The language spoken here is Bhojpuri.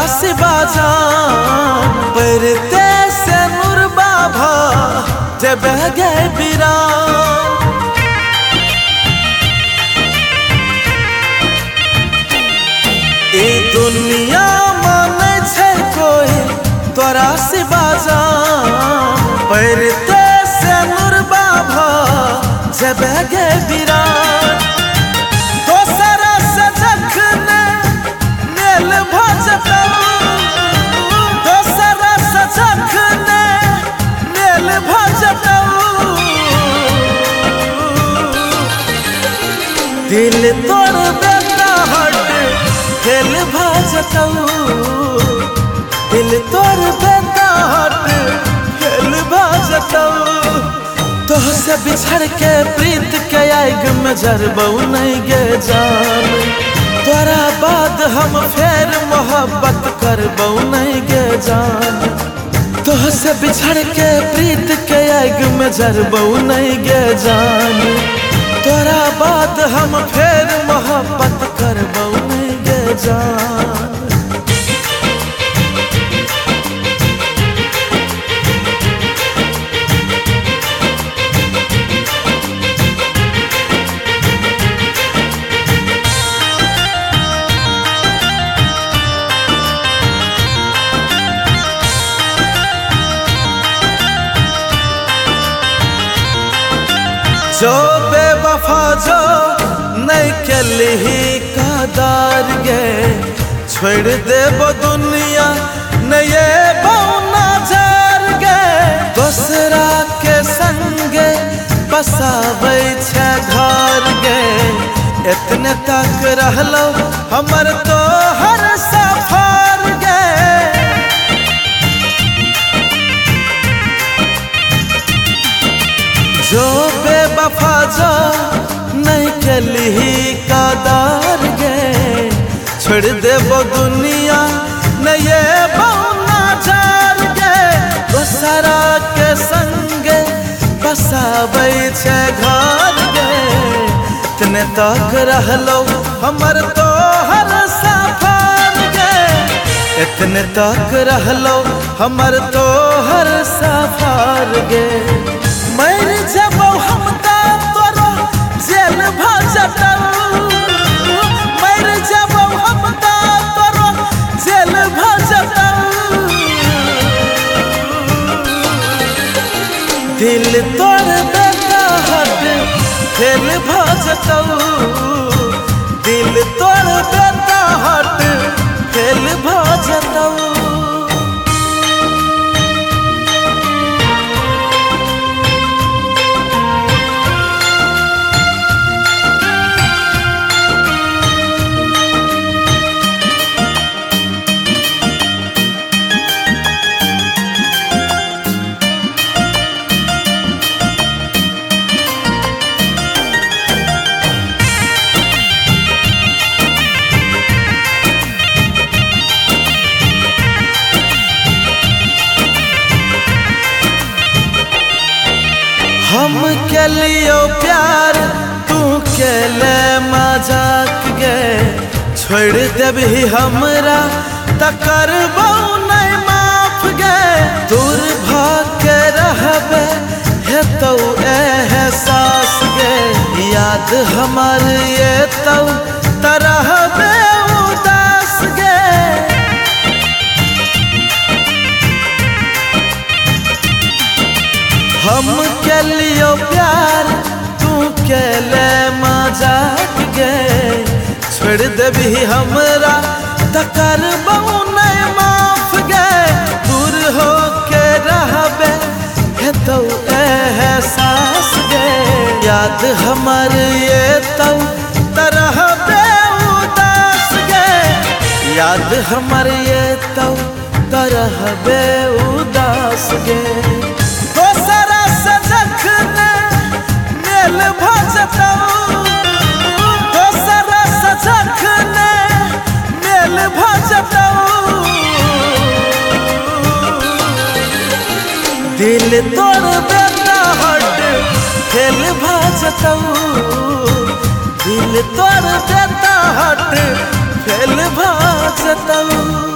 से बाजान परते से नूर बाबा जब गए बिरान। ए दुनिया माने छे कोई तोरा से बाजान परते से नूर बाबा जब गए बिरान। दोसरा से जखने मेल भजतऊ, दोसरा से जखने मेल भजतऊ, दिल तोड़ बेटा हट खेल भजतऊ, दिल तोड़ बेटा हट खेल भजतऊ। तोहसे बिछड़ के प्रीत के आग में जरबऊ नहीं गे जान, तोरा बाद हम फेर मोहब्बत करबऊ नहीं गे जान। तोहसे बिछड़ के प्रीत के आग में जरबऊ नहीं गे जान, तोरा बाद हम फेर मोहब्बत करबऊ नहीं गे जान। जो बेवफा जो नहीं कलही कादार गे, छोड़ देबो दुनिया नये बौना जार गे। दूसरा के संगे बसाबै छे घर गे, इतने तक रहलो हमर तो हर सफर गे। जो बेवफा जो नहीं कलही कादार गे, छोड़ देबो दुनिया नये बौना जार गे। दूसरा के संगे बसाबै छे घर गे, इतने तक रहलो हमर तो हर सफर गे, इतने तक रहलो हमर तो हर सफर गे। मर जबो हम तोरो जेल भजतऊ, मर जबो हम तोरो जेल भजतऊ, दिल तोड़ बेटा हट खेल भजतऊ, दिल तोड़ बेटा हट खेल भजतऊ। हम के लियो प्यार तू के ले मजाक गे, छोड़ देबही हमरा त करबऊ नहीं माफ गे। दूर भाग के रहबे हेतौ एहसास गे, याद हमर ये तौ तरहबे उदास गे। हम के लियो प्यार तू के ले मजाक गे, छोड़ देबही हमरा त करबऊ नहीं माफ गे। दूर हो के रहबे हेतौ एहसास गे, याद हमर ये तौ तरहबे उदास गे, याद हमर ये तौ तरहबे उदास गे। दोसरा से जखने मेल भजतऊ, दोसरा से जखने मेल भजतऊ, दिल तोड़ बेटा हट खेल भजतऊ, दिल तोड़ बेटा हट खेल भजतऊ।